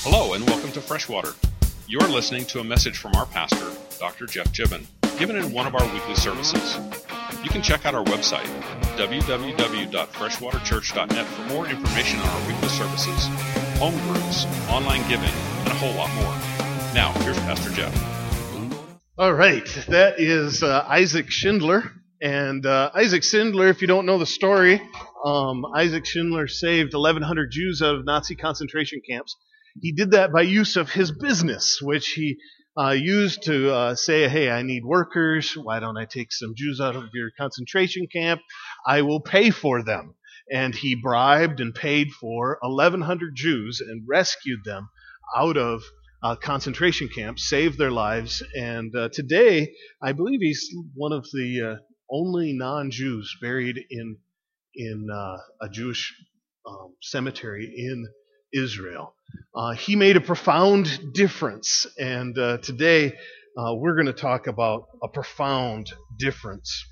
Hello and welcome to Freshwater. You are listening to a message from our pastor, Dr. Jeff Gibbon, given in one of our weekly services. You can check out our website, www.freshwaterchurch.net, for more information on our weekly services, home groups, online giving, and a whole lot more. Now, here's Pastor Jeff. All right, that is Isaac Schindler. And Isaac Schindler, if you don't know the story, Isaac Schindler saved 1,100 Jews out of Nazi concentration camps. He did that by use of his business, which he used to say, hey, I need workers. Why don't I take some Jews out of your concentration camp? I will pay for them. And he bribed and paid for 1,100 Jews and rescued them out of concentration camps, saved their lives. And today, I believe he's one of the only non-Jews buried in a Jewish cemetery in Israel. He made a profound difference, and today we're going to talk about a profound difference.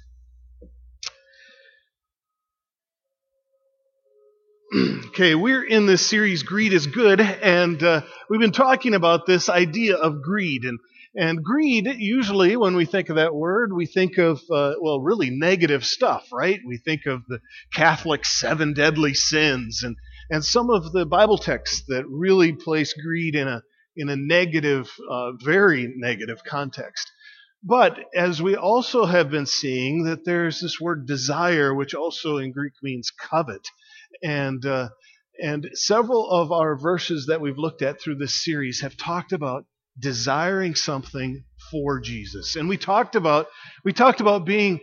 Okay, we're in this series, Greed is Good, and we've been talking about this idea of greed. And greed, usually, when we think of that word, we think of, really negative stuff, right? We think of the Catholic 7 deadly sins and some of the Bible texts that really place greed in a negative, very negative context. But as we also have been seeing, that there's this word desire, which also in Greek means covet. And several of our verses that we've looked at through this series have talked about desiring something for Jesus. And we talked about being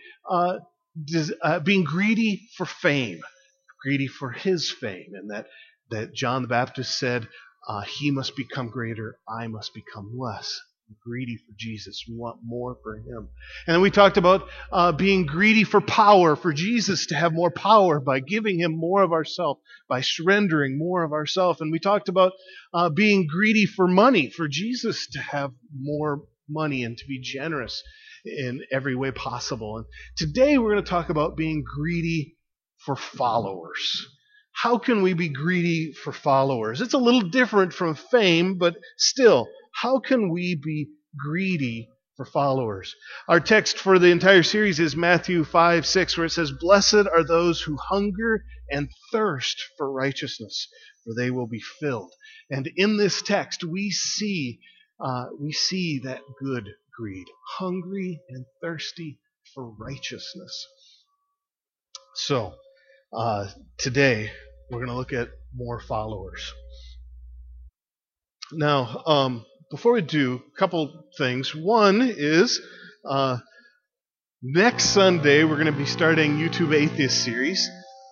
greedy for fame, greedy for his fame, and that John the Baptist said, he must become greater, I must become less. Greedy for Jesus. We want more for him. And then we talked about being greedy for power, for Jesus to have more power by giving him more of ourselves, by surrendering more of ourselves. And we talked about being greedy for money, for Jesus to have more money and to be generous in every way possible. And today we're going to talk about being greedy for followers. How can we be greedy for followers? It's a little different from fame, but still, how can we be greedy for followers? Our text for the entire series is Matthew 5:6, where it says, "Blessed are those who hunger and thirst for righteousness, for they will be filled." And in this text, we see that good greed, hungry and thirsty for righteousness. So, today we're going to look at more followers. Now, before we do, a couple things. One is, next Sunday we're going to be starting YouTube Atheist series.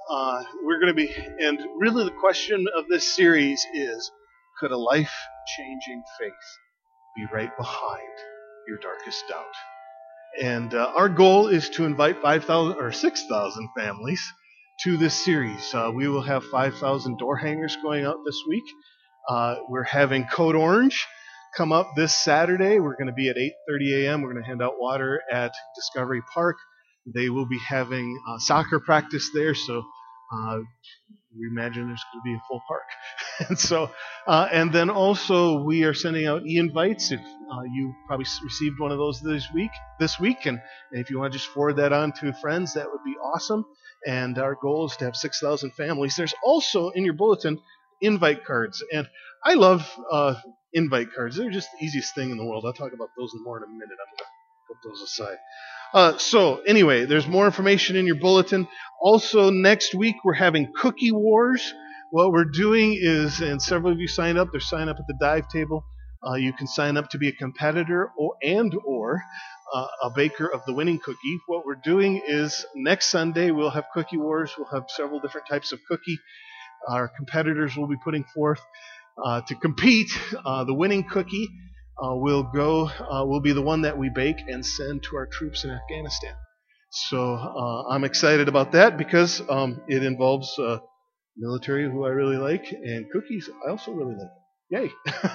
And really the question of this series is, could a life-changing faith be right behind your darkest doubt? And our goal is to invite 5,000 or 6,000 families to this series. We will have 5,000 door hangers going out this week. We're having Code Orange come up this Saturday. We're going to be at 8:30 a.m. We're going to hand out water at Discovery Park. They will be having soccer practice there, so we imagine there's going to be a full park. And then also we are sending out e-invites. If you probably received one of those this week, and if you want to just forward that on to friends, that would be awesome. And our goal is to have 6,000 families. There's also in your bulletin invite cards, and I love invite cards. They're just the easiest thing in the world. I'll talk about those more in a minute. I'm going to put those aside. So anyway, there's more information in your bulletin. Also, next week we're having Cookie Wars. What we're doing is, and several of you signed up, they're signed up at the dive table. You can sign up to be a competitor or a baker of the winning cookie. What we're doing is next Sunday we'll have Cookie Wars. We'll have several different types of cookie. Our competitors will be putting forth to compete. The winning cookie will be the one that we bake and send to our troops in Afghanistan. So I'm excited about that because it involves military who I really like, and cookies I also really like. Yay!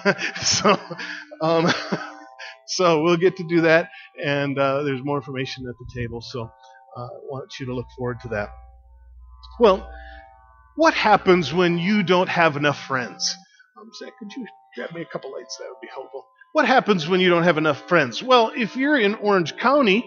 So we'll get to do that, and there's more information at the table. So I want you to look forward to that. Well, what happens when you don't have enough friends? Zach, could you grab me a couple lights? That would be helpful. What happens when you don't have enough friends? Well, if you're in Orange County,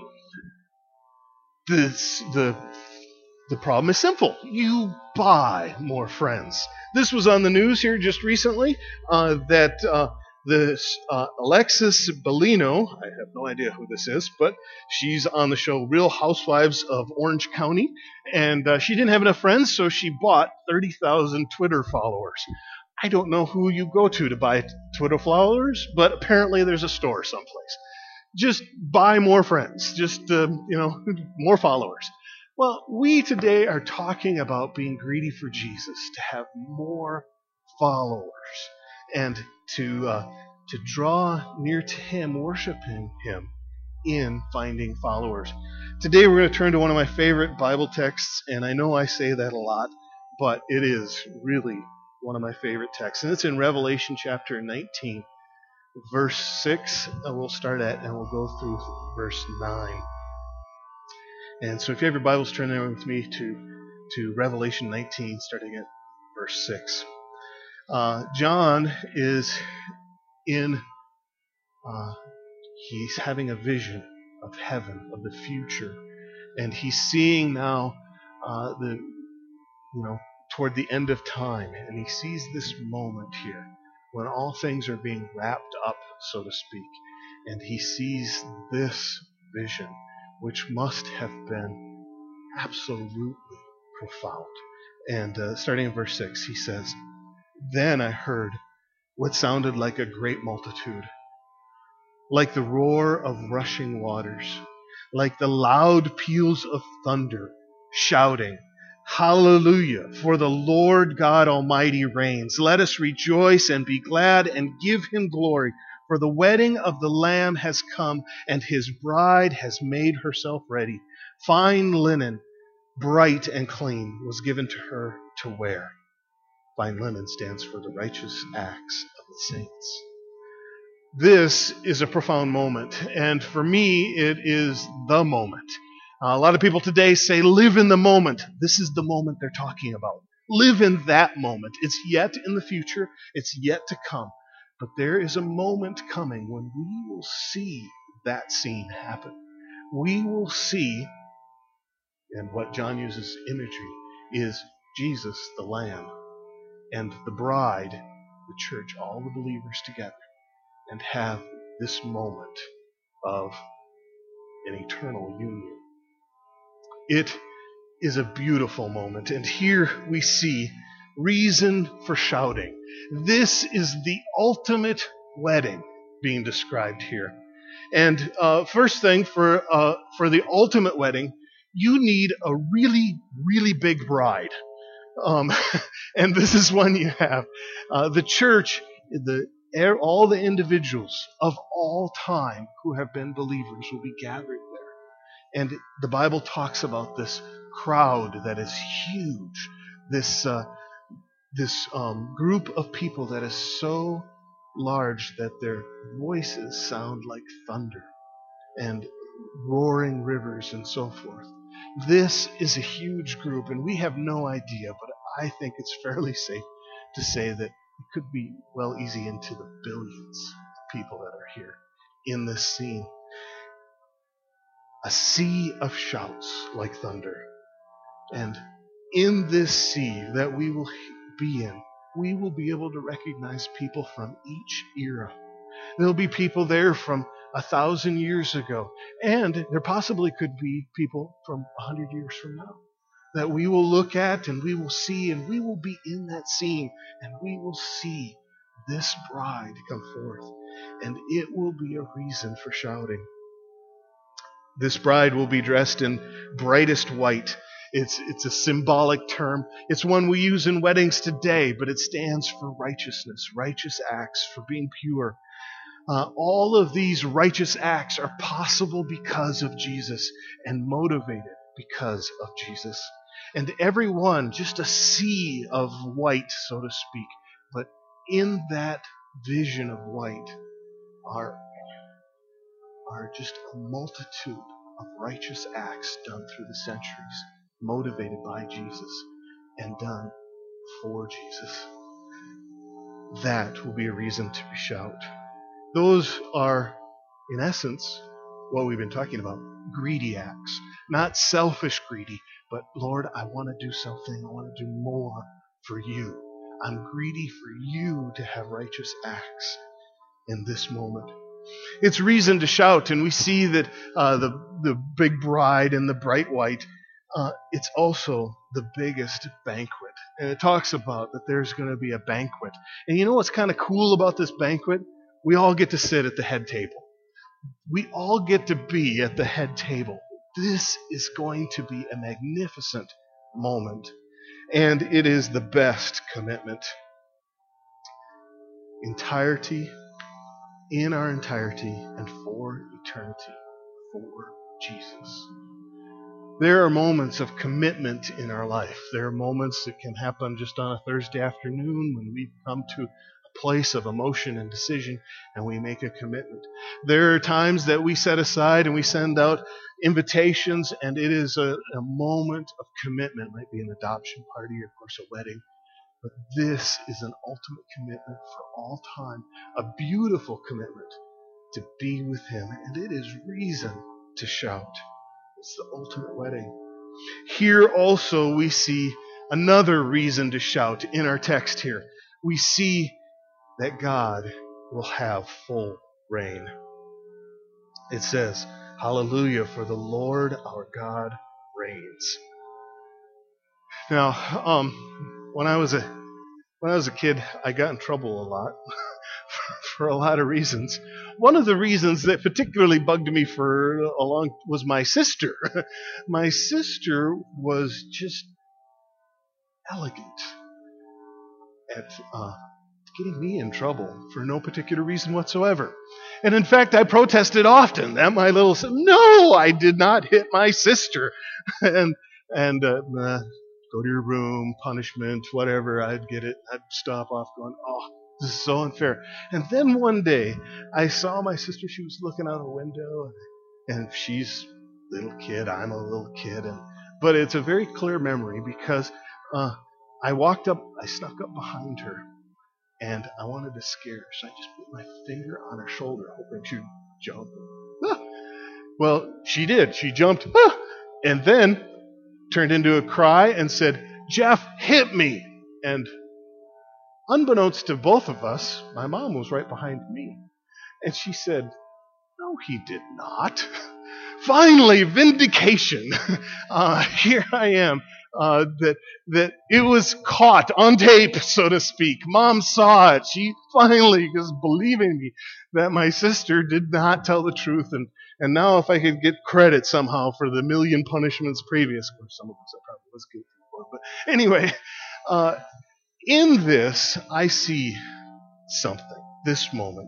the problem is simple. You buy more friends. This was on the news here just recently that this Alexis Bellino, I have no idea who this is, but she's on the show Real Housewives of Orange County, and she didn't have enough friends, so she bought 30,000 Twitter followers. I don't know who you go to buy Twitter followers, but apparently there's a store someplace. Just buy more friends, just more followers. Well, we today are talking about being greedy for Jesus, to have more followers, and to draw near to Him, worshiping Him in finding followers. Today we're going to turn to one of my favorite Bible texts, and I know I say that a lot, but it is really one of my favorite texts, and it's in Revelation chapter 19, verse 6. We'll start at, and we'll go through verse 9. And so if you have your Bibles, turn there with me to Revelation 19, starting at verse 6. John is he's having a vision of heaven, of the future, and he's seeing now toward the end of time, and he sees this moment here when all things are being wrapped up, so to speak, and he sees this vision, which must have been absolutely profound. And starting in verse 6, he says, "Then I heard what sounded like a great multitude, like the roar of rushing waters, like the loud peals of thunder, shouting, 'Hallelujah, for the Lord God Almighty reigns. Let us rejoice and be glad and give Him glory. For the wedding of the Lamb has come, and His bride has made herself ready. Fine linen, bright and clean, was given to her to wear.'" Fine linen stands for the righteous acts of the saints. This is a profound moment, and for me, it is the moment. A lot of people today say, live in the moment. This is the moment they're talking about. Live in that moment. It's yet in the future. It's yet to come. But there is a moment coming when we will see that scene happen. We will see, and what John uses imagery is Jesus, the Lamb, and the bride, the church, all the believers together, and have this moment of an eternal union. It is a beautiful moment, and here we see reason for shouting. This is the ultimate wedding being described here. And first thing, for the ultimate wedding, you need a really, really big bride. And this is one you have. The church, all the individuals of all time who have been believers will be gathered there. And the Bible talks about this crowd that is huge, this group of people that is so large that their voices sound like thunder and roaring rivers and so forth. This is a huge group, and we have no idea, but I think it's fairly safe to say that it could be well easy into the billions of people that are here in this scene. A sea of shouts like thunder. And in this sea that we will be in, we will be able to recognize people from each era. There'll be people there from 1,000 years ago, and there possibly could be people from 100 years from now that we will look at and we will see, and we will be in that scene, and we will see this bride come forth, and it will be a reason for shouting. This bride will be dressed in brightest white. It's a symbolic term. It's one we use in weddings today, but it stands for righteousness, righteous acts, for being pure. All of these righteous acts are possible because of Jesus and motivated because of Jesus. And every one, just a sea of white, so to speak. But in that vision of white are just a multitude of righteous acts done through the centuries, motivated by Jesus and done for Jesus. that will be a reason to shout. Those are, in essence, what we've been talking about, greedy acts. Not selfish greedy, but Lord, I want to do something. I want to do more for you. I'm greedy for you to have righteous acts in this moment. It's reason to shout, and we see that the big bride in the bright white, it's also the biggest banquet. And it talks about that there's going to be a banquet. And you know what's kind of cool about this banquet? We all get to sit at the head table. We all get to be at the head table. This is going to be a magnificent moment. And it is the best commitment. Entirety, in our entirety, and for eternity, for Jesus. There are moments of commitment in our life. There are moments that can happen just on a Thursday afternoon when we come to a place of emotion and decision and we make a commitment. There are times that we set aside and we send out invitations, and it is a moment of commitment. It might be an adoption party or, of course, a wedding. But this is an ultimate commitment for all time, a beautiful commitment to be with Him. And it is reason to shout. It's the ultimate wedding. Here also we see another reason to shout in our text here. We see that God will have full reign. It says, Hallelujah, for the Lord our God reigns. Now, when I was a kid, I got in trouble a lot for a lot of reasons. One of the reasons that particularly bugged me for a long was my sister. My sister was just elegant at getting me in trouble for no particular reason whatsoever. And in fact, I protested often that my little sister, no, I did not hit my sister. and go to your room, punishment, whatever, I'd get it. I'd stop off going, oh, this is so unfair. And then one day, I saw my sister, she was looking out a window, and she's a little kid, I'm a little kid, but it's a very clear memory because I snuck up behind her, and I wanted to scare her, so I just put my finger on her shoulder, hoping she'd jump. Well, she did. She jumped, and then turned into a cry and said, Jeff, hit me. And unbeknownst to both of us, my mom was right behind me. And she said, no, he did not. Finally, vindication. Here I am. That it was caught on tape, so to speak. Mom saw it. She finally was believing me that my sister did not tell the truth. And now if I could get credit somehow for the million punishments previous, or some of us I probably was guilty for. But anyway, in this, I see something, this moment.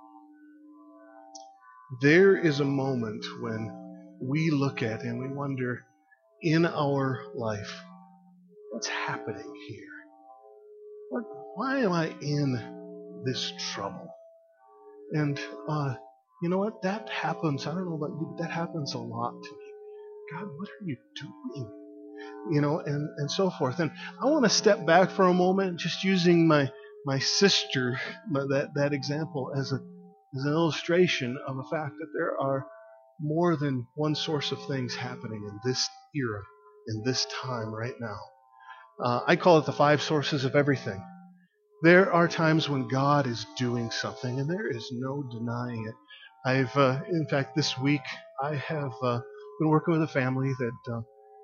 There is a moment when we look at and we wonder, in our life, what's happening here? Why am I in this trouble? And you know what? That happens. I don't know about you, but that happens a lot to me. God, what are you doing? You know, and so forth. And I want to step back for a moment, just using my sister, that example as an illustration of the fact that there are more than one source of things happening in this era, in this time right now. I call it the 5 sources of everything. There are times when God is doing something, and there is no denying it. In fact, this week I have been working with a family that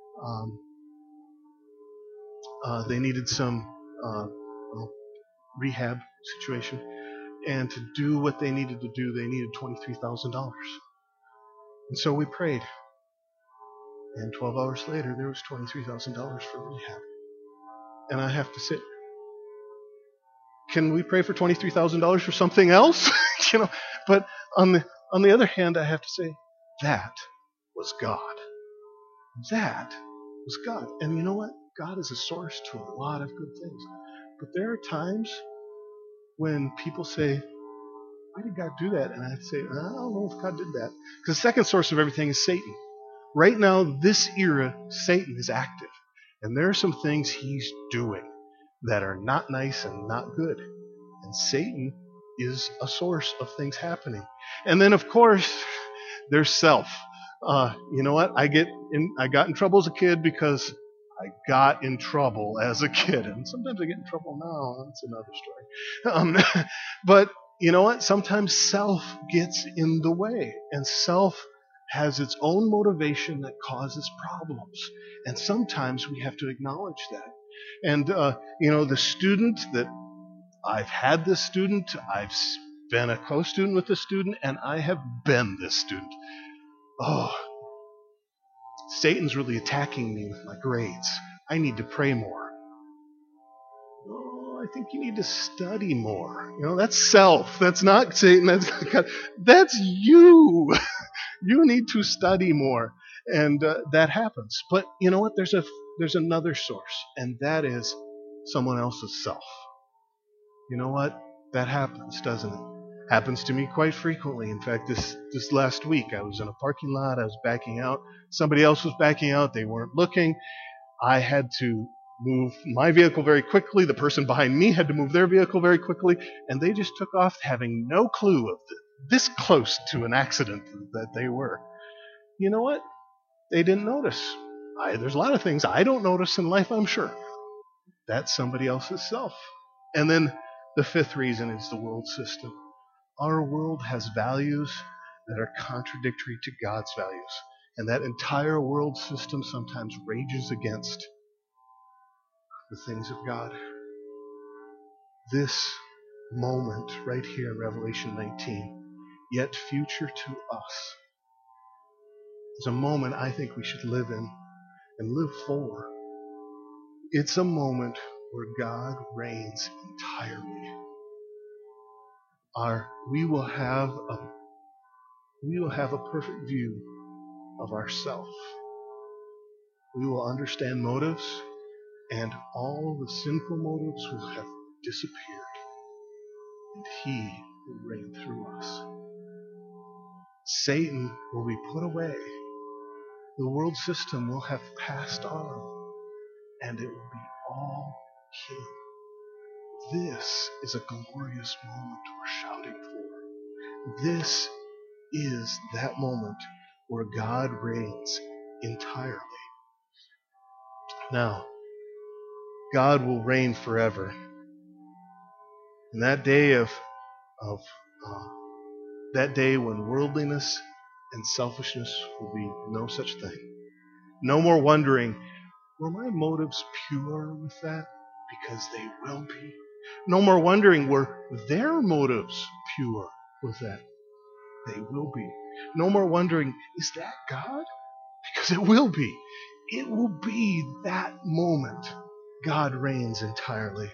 they needed some rehab situation, and to do what they needed to do, they needed $23,000. And so we prayed. And 12 hours later, there was $23,000 for rehab. And I have to say, can we pray for $23,000 for something else? But on the other hand, I have to say, that was God. That was God. And you know what? God is a source to a lot of good things. But there are times when people say, why did God do that? And I say, I don't know if God did that. Because the second source of everything is Satan. Right now, this era, Satan is active. And there are some things he's doing that are not nice and not good. And Satan is a source of things happening. And then, of course, there's self. You know what? I got in trouble as a kid because I got in trouble as a kid. And sometimes I get in trouble now. That's another story. But you know what? Sometimes self gets in the way. And self has its own motivation that causes problems. And sometimes we have to acknowledge that. And, the student that I've had this student, I've been a co-student with this student, and I have been this student. Oh, Satan's really attacking me with my grades. I need to pray more. Oh, I think you need to study more. That's self. That's not Satan. That's you. You need to study more. And that happens. But you know what? There's another source, and that is someone else's self. You know what? That happens, doesn't it? Happens to me quite frequently. In fact, this last week, I was in a parking lot. I was backing out. Somebody else was backing out. They weren't looking. I had to move my vehicle very quickly. The person behind me had to move their vehicle very quickly. And they just took off having no clue of this close to an accident that they were. You know what? They didn't notice. There's a lot of things I don't notice in life, I'm sure. That's somebody else's self. And then the fifth reason is the world system. Our world has values that are contradictory to God's values. And that entire world system sometimes rages against the things of God. This moment right here in Revelation 19, yet future to us, is a moment I think we should live in and live for. It's a moment where God reigns entirely. We will have a perfect view of ourself. We will understand motives, and all the sinful motives will have disappeared, and He will reign through us. Satan will be put away. The world system will have passed on, and it will be all Him. This is a glorious moment we're shouting for. This is that moment where God reigns entirely. Now, God will reign forever. And that day when worldliness and selfishness will be no such thing. No more wondering, were my motives pure with that? Because they will be. No more wondering, were their motives pure with that? They will be. No more wondering, is that God? Because it will be. It will be that moment God reigns entirely.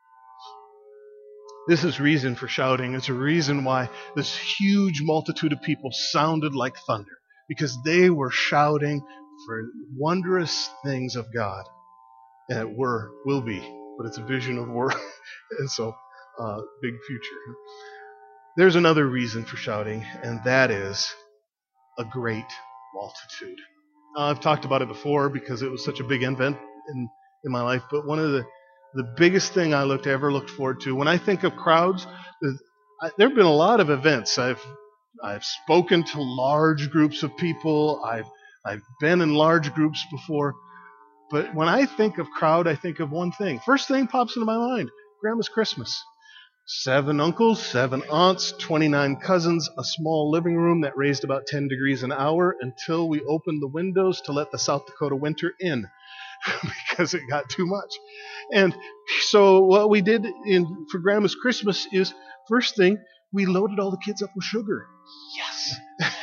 This is reason for shouting. It's a reason why this huge multitude of people sounded like thunder. Because they were shouting for wondrous things of God. And will be. But it's a vision of were. And so, big future. There's another reason for shouting, and that is a great multitude. I've talked about it before because it was such a big event in my life, but one of the biggest thing I ever looked forward to, when I think of crowds, there have been a lot of events. I've spoken to large groups of people. I've been in large groups before. But when I think of crowd, I think of one thing. First thing pops into my mind, Grandma's Christmas. 7 uncles, 7 aunts, 29 cousins, a small living room that raised about 10 degrees an hour until we opened the windows to let the South Dakota winter in because it got too much. And so what we did for Grandma's Christmas is, first thing, we loaded all the kids up with sugar. Yes.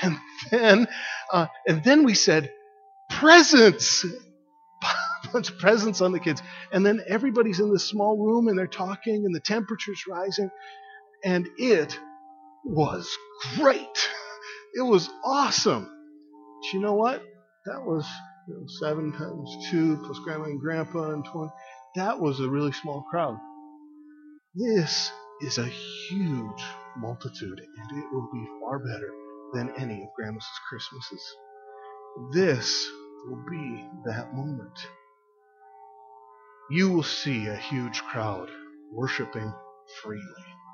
And then we said, presents. A bunch of presents on the kids. And then everybody's in this small room and they're talking and the temperature's rising. And it was great. It was awesome. But you know what? That was 7 times 2 plus Grandma and Grandpa and 20. That was a really small crowd. This is a huge multitude, and it will be far better than any of Grandma's Christmases. This will be that moment. You will see a huge crowd worshiping freely.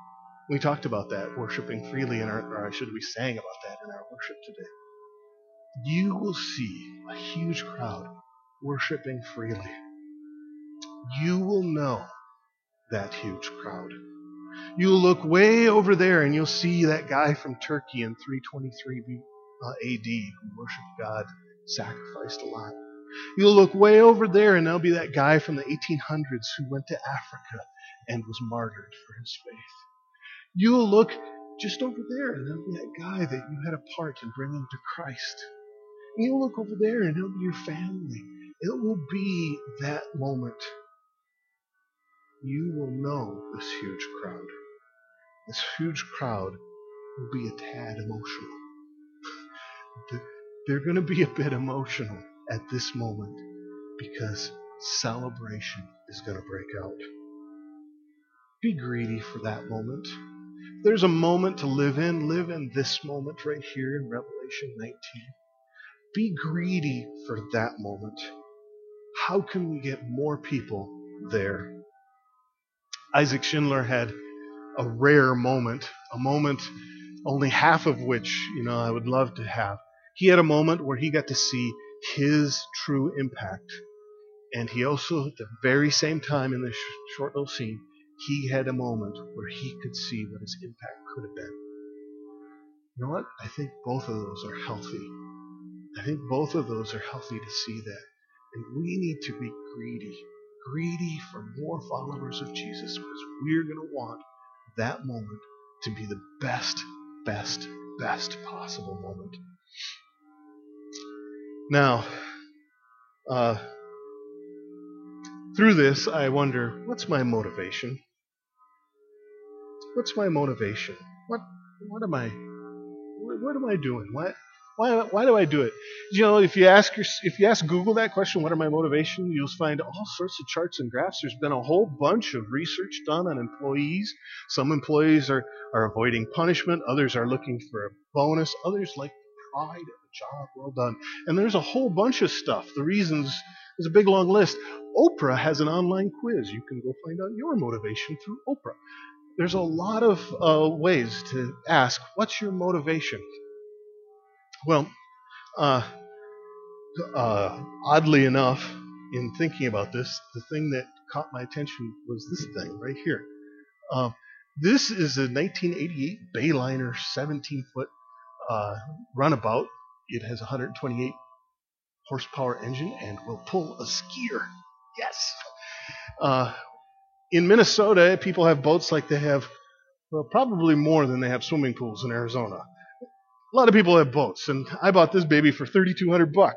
We talked about that, worshiping freely, or should we sang about that in our worship today. You will see a huge crowd worshiping freely. You will know that huge crowd. You'll look way over there and you'll see that guy from Turkey in 323 AD who worshiped God, sacrificed a lot. You'll look way over there and there'll be that guy from the 1800s who went to Africa and was martyred for his faith. You'll look just over there and there'll be that guy that you had a part in bringing to Christ. And you'll look over there and it'll be your family. It will be that moment. You will know this huge crowd. This huge crowd will be a tad emotional. They're going to be a bit emotional at this moment because celebration is going to break out. Be greedy for that moment. If there's a moment to live in this moment right here in Revelation 19. Be greedy for that moment. How can we get more people there? Isaac Schindler had a rare moment, a moment only half of which, I would love to have. He had a moment where he got to see his true impact. And he also, at the very same time in this short little scene, he had a moment where he could see what his impact could have been. You know what? I think both of those are healthy. I think both of those are healthy to see that. And we need to be greedy for more followers of Jesus because we're going to want that moment to be the best possible moment. Now, through this, I wonder, what's my motivation? What's my motivation? What am I doing? Why do I do it? If you ask Google that question, what are my motivation? You'll find all sorts of charts and graphs. There's been a whole bunch of research done on employees. Some employees are avoiding punishment. Others are looking for a bonus. Others like the pride of a job well done. And there's a whole bunch of stuff. The reasons, there's a big long list. Oprah has an online quiz. You can go find out your motivation through Oprah. There's a lot of ways to ask, what's your motivation? Well, oddly enough, in thinking about this, the thing that caught my attention was this thing right here. This is a 1988 Bayliner 17-foot runabout. It has a 128 horsepower engine and will pull a skier. Yes. In Minnesota, people have boats like they have, probably more than they have swimming pools in Arizona. A lot of people have boats, and I bought this baby for $3,200.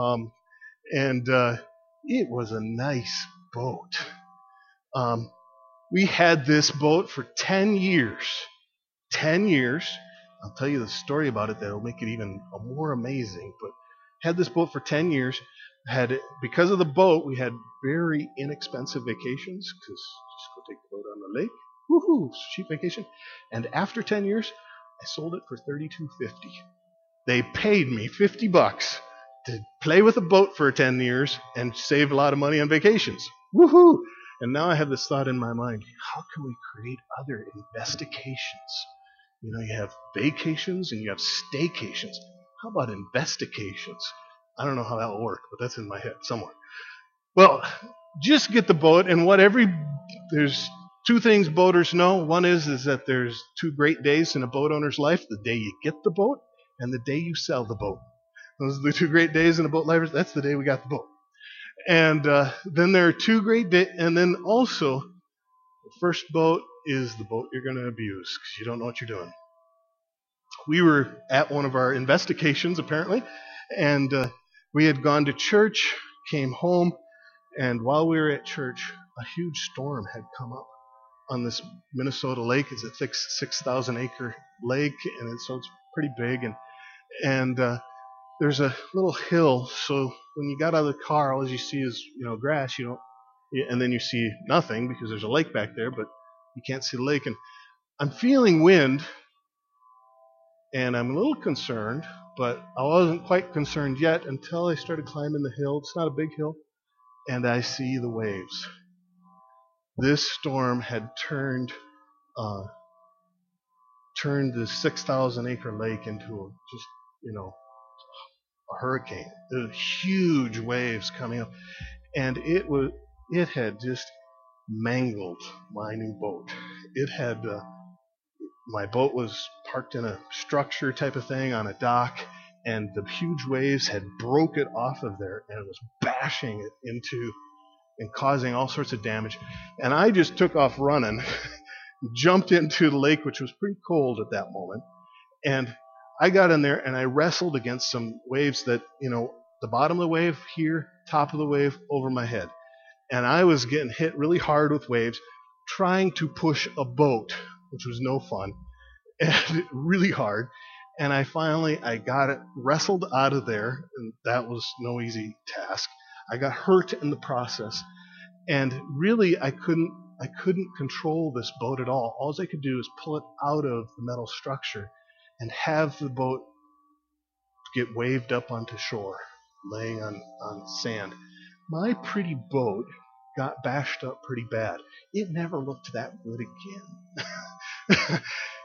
It was a nice boat. We had this boat for 10 years. 10 years. I'll tell you the story about it that'll make it even more amazing. But had this boat for 10 years. Because of the boat, we had very inexpensive vacations, because just go take the boat on the lake. Woohoo! Cheap vacation. And after 10 years, I sold it for $32.50. They paid me $50 to play with a boat for 10 years and save a lot of money on vacations. Woohoo! And now I have this thought in my mind, how can we create other investigations? You have vacations and you have staycations. How about investigations? I don't know how that will work, but that's in my head somewhere. Well, just get the boat, and there's two things boaters know. One is that there's two great days in a boat owner's life: the day you get the boat and the day you sell the boat. Those are the two great days in a boat life. That's the day we got the boat. And then there are two great days, and then also the first boat is the boat you're going to abuse because you don't know what you're doing. We were at one of our investigations, apparently, and we had gone to church, came home, and while we were at church, a huge storm had come up on this Minnesota lake. It's a thick 6,000-acre lake, and so it's pretty big. And there's a little hill, so when you got out of the car, all you see is grass. And then you see nothing because there's a lake back there, but you can't see the lake. And I'm feeling wind, and I'm a little concerned, but I wasn't quite concerned yet until I started climbing the hill. It's not a big hill, and I see the waves. This storm had turned turned this 6,000-acre lake into a hurricane. There were huge waves coming up, and it had just mangled my new boat. It had my boat was parked in a structure type of thing on a dock, and the huge waves had broke it off of there and was bashing it into and causing all sorts of damage. And I just took off running, jumped into the lake, which was pretty cold at that moment, and I got in there and I wrestled against some waves that, the bottom of the wave here, top of the wave over my head. And I was getting hit really hard with waves, trying to push a boat, which was no fun, and really hard. And I got it wrestled out of there, and that was no easy task. I got hurt in the process, and really I couldn't control this boat at all. All I could do is pull it out of the metal structure and have the boat get waved up onto shore, laying on sand. My pretty boat got bashed up pretty bad. It never looked that good again.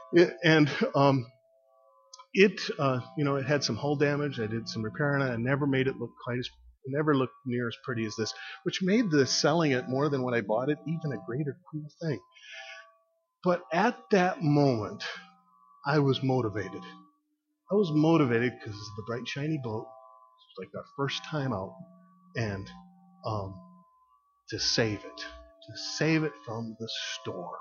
It had some hull damage. I did some repair on it. I never made it look never looked near as pretty as this, which made the selling it more than when I bought it even a greater cool thing. But at that moment, I was motivated. I was motivated because the bright shiny boat was like our first time out, and to save it from the storm.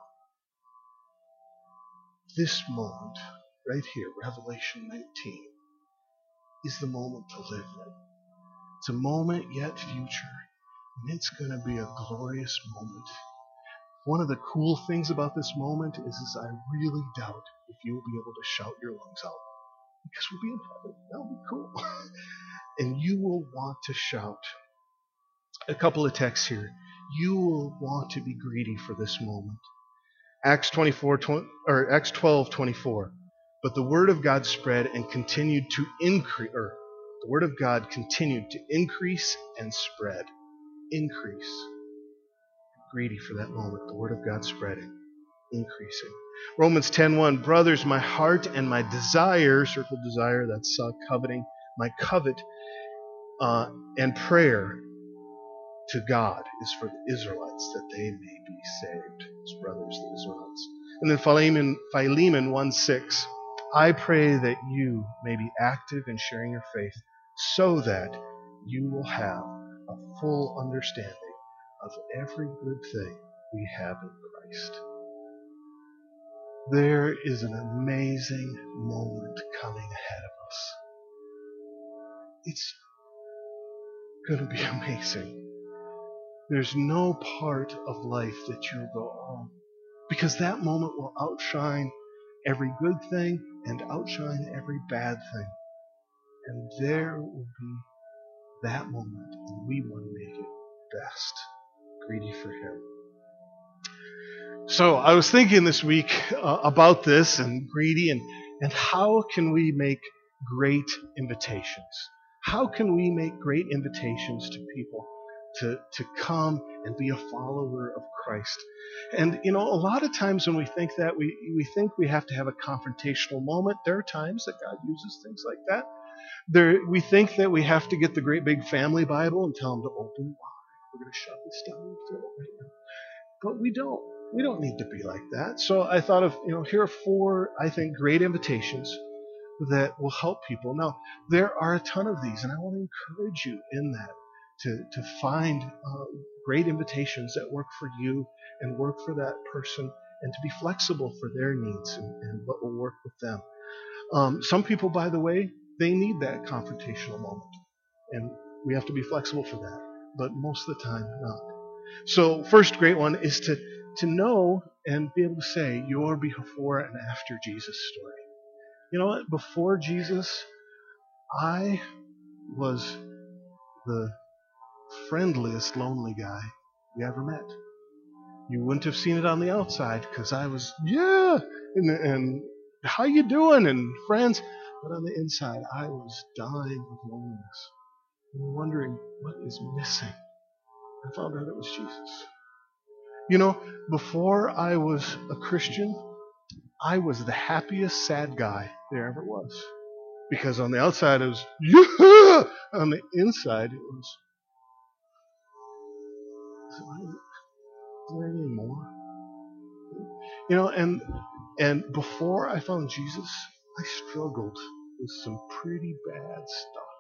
This moment, right here, Revelation 19, is the moment to live in. It's a moment yet future, and it's going to be a glorious moment. One of the cool things about this moment is I really doubt if you'll be able to shout your lungs out, because we'll be in heaven. That'll be cool. And you will want to shout. A couple of texts here. You will want to be greedy for this moment. Acts 12:24. But the word of God spread and continued to increase, or the word of God continued to increase and spread. Increase. Greedy for that moment. The word of God spreading, increasing. Romans 10:1. Brothers, my heart and my desire, circle desire, that's coveting, my covet and prayer to God is for the Israelites, that they may be saved. His brothers, the Israelites. And then Philemon 1:6. I pray that you may be active in sharing your faith, so that you will have a full understanding of every good thing we have in Christ. There is an amazing moment coming ahead of us. It's going to be amazing. There's no part of life that you'll go, oh, because that moment will outshine every good thing and outshine every bad thing. And there will be that moment, and we want to make it best. Greedy for Him. So I was thinking this week about this and greedy, and how can we make great invitations? How can we make great invitations to people to come and be a follower of Christ? And a lot of times when we think that, we think we have to have a confrontational moment. There are times that God uses things like that. We think that we have to get the great big family Bible and tell them to open wide. We're going to shove this down your throat right now. But we don't. We don't need to be like that. So I thought of, here are 4, I think, great invitations that will help people. Now, there are a ton of these, and I want to encourage you in that to find great invitations that work for you and work for that person, and to be flexible for their needs and what will work with them. Some people, by the way, they need that confrontational moment, and we have to be flexible for that. But most of the time, not. So, first great one is to know and be able to say your before and after Jesus story. You know what? Before Jesus, I was the friendliest, lonely guy you ever met. You wouldn't have seen it on the outside because I was, and how you doing, and friends. But on the inside, I was dying of loneliness and wondering what is missing. I found out it was Jesus. Before I was a Christian, I was the happiest sad guy there ever was. Because on the outside it was, yeah! On the inside it was, is there any more? You know, and before I found Jesus, I struggled with some pretty bad stuff.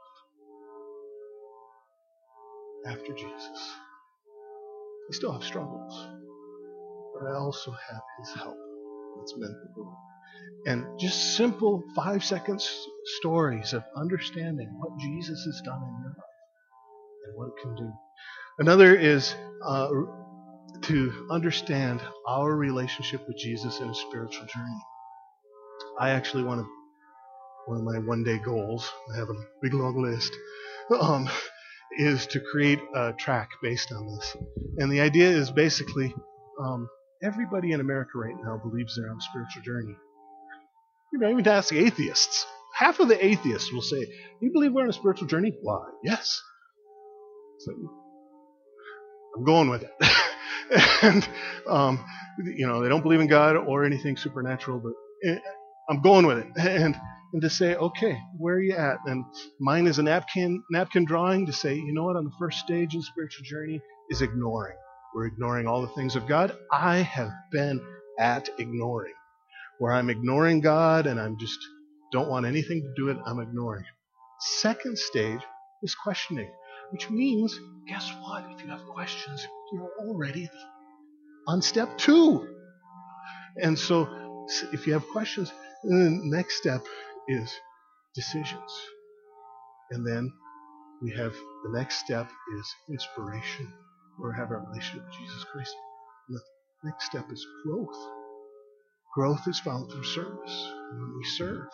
After Jesus, I still have struggles, but I also have His help. That's meant to go. And just simple 5-second stories of understanding what Jesus has done in your life and what it can do. Another is to understand our relationship with Jesus in a spiritual journey. I actually one of my one-day goals, I have a big long list, is to create a track based on this. And the idea is basically everybody in America right now believes they're on a spiritual journey. You know, even to ask the atheists. Half of the atheists will say, "You believe we're on a spiritual journey?" Why, yes. So I'm going with it. And you know, they don't believe in God or anything supernatural, but I'm going with it. And to say, okay, where are you at? And mine is a napkin drawing to say, you know what, on the first stage of the spiritual journey is ignoring. We're ignoring all the things of God. I have been at ignoring, where I'm ignoring God and I'm just don't want anything to do with it. I'm ignoring. Second stage is questioning, which means, guess what? If you have questions, you're already on step 2. And so if you have questions, then the next step is decisions. And then we have the next step is inspiration, or have our relationship with Jesus Christ. And the next step is growth. Growth is found through service. When we serve.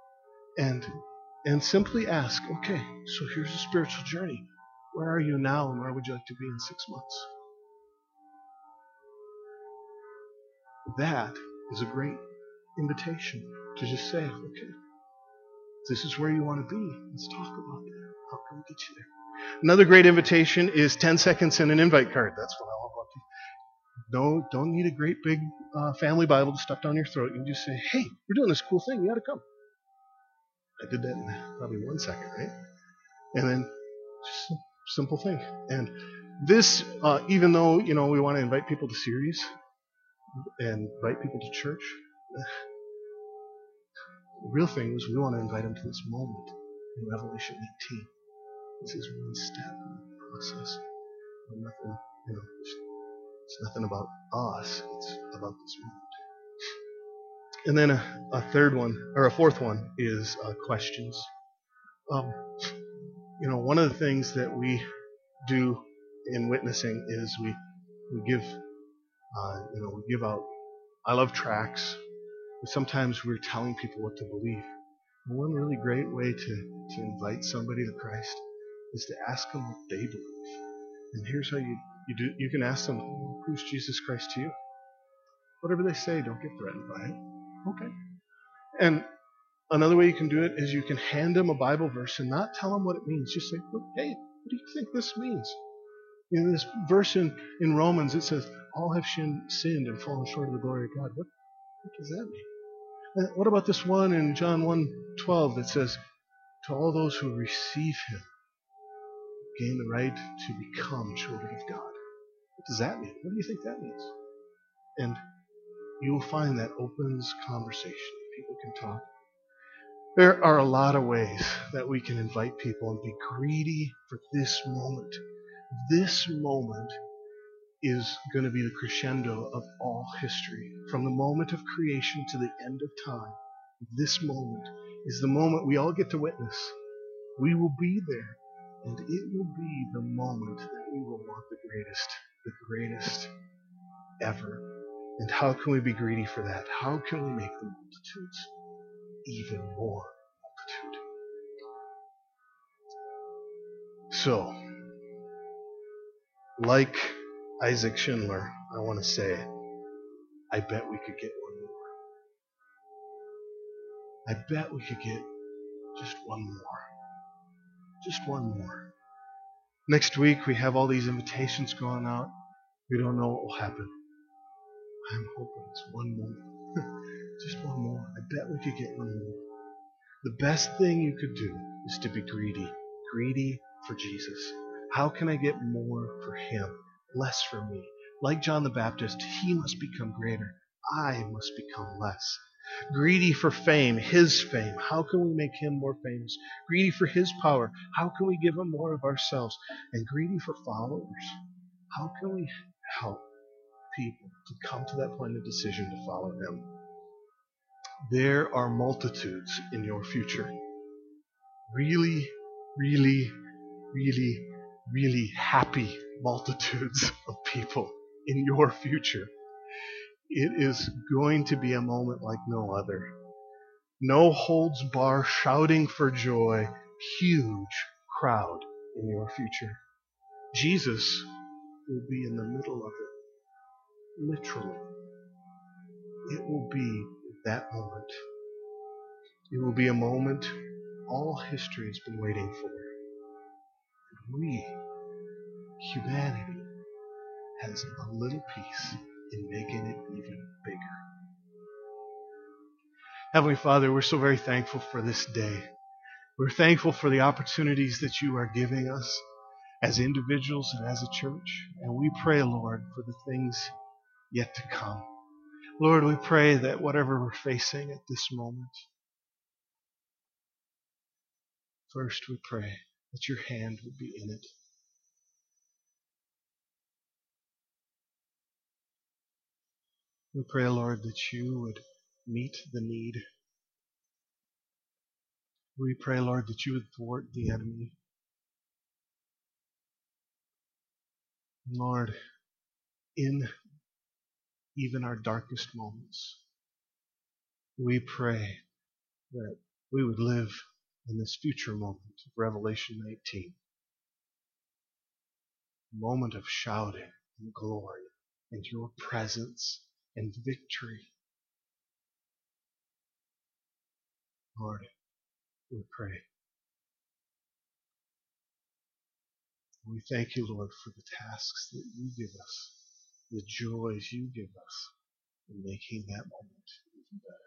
And simply ask, okay, so here's a spiritual journey. Where are you now and where would you like to be in 6 months? That is a great invitation to just say, okay, this is where you want to be. Let's talk about that. How can we get you there? Another great invitation is 10 seconds and an invite card. That's what I love about you. No, don't need a great big family Bible to stuff down your throat. You can just say, hey, we're doing this cool thing. You got to come. I did that in probably 1 second, right? And then just a simple thing. And this, even though, you know, we want to invite people to series and invite people to church, the real thing is we want to invite them to this moment in Revelation 18. This is one step in the process. Nothing, you know, it's nothing about us. It's about this moment. And then a third one, or a fourth one, is questions. You know, one of the things that we do in witnessing is we give, you know, we give out. I love tracts. Sometimes we're telling people what to believe. And one really great way to invite somebody to Christ is to ask them what they believe. And here's how you do. You can ask them, who's Jesus Christ to you? Whatever they say, don't get threatened by it. Okay. And another way you can do it is you can hand them a Bible verse and not tell them what it means. Just say, hey, what do you think this means? In this verse in Romans, it says, all have sinned and fallen short of the glory of God. What does that mean? And what about this one in John 1:12 that says, to all those who receive Him, gain the right to become children of God? What does that mean? What do you think that means? And you will find that opens conversation. People can talk. There are a lot of ways that we can invite people and be greedy for this moment. This moment is going to be the crescendo of all history. From the moment of creation to the end of time, this moment is the moment we all get to witness. We will be there, and it will be the moment that we will want the greatest ever. And how can we be greedy for that? How can we make the multitudes even more multitude? So, like Isaac Schindler, I want to say, I bet we could get one more. I bet we could get just one more. Just one more. Next week, we have all these invitations going out. We don't know what will happen. I'm hoping it's one more. Just one more. I bet we could get one more. The best thing you could do is to be greedy. Greedy for Jesus. How can I get more for him, less for me? Like John the Baptist, he must become greater. I must become less. Greedy for fame, his fame. How can we make him more famous? Greedy for his power. How can we give him more of ourselves? And greedy for followers. How can we help people to come to that point of decision to follow him? There are multitudes in your future. Really, really, really, really happy multitudes of people in your future. It is going to be a moment like no other. No holds bar, shouting for joy, huge crowd in your future. Jesus will be in the middle of it, literally. It will be that moment. It will be a moment all history has been waiting for. And we, humanity, has a little piece in making it even bigger. Heavenly Father, we're so very thankful for this day. We're thankful for the opportunities that you are giving us as individuals and as a church. And we pray, Lord, for the things yet to come. Lord, we pray that whatever we're facing at this moment, first we pray that your hand would be in it. We pray, Lord, that you would meet the need. We pray, Lord, that you would thwart the enemy. Lord, in even our darkest moments, we pray that we would live in this future moment of Revelation 19. A moment of shouting and glory and your presence and victory. Lord, we pray. We thank you, Lord, for the tasks that you give us, the joys you give us in making that moment even better.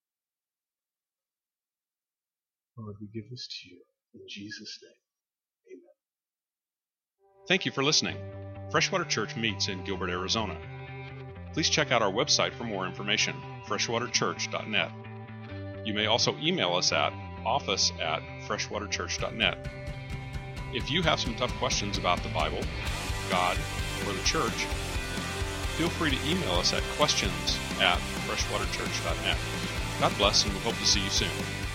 Lord, we give this to you in Jesus' name. Amen. Thank you for listening. Freshwater Church meets in Gilbert, Arizona. Please check out our website for more information, freshwaterchurch.net. You may also email us at office@freshwaterchurch.net. If you have some tough questions about the Bible, God, or the church, feel free to email us at questions@freshwaterchurch.net. God bless, and we hope to see you soon.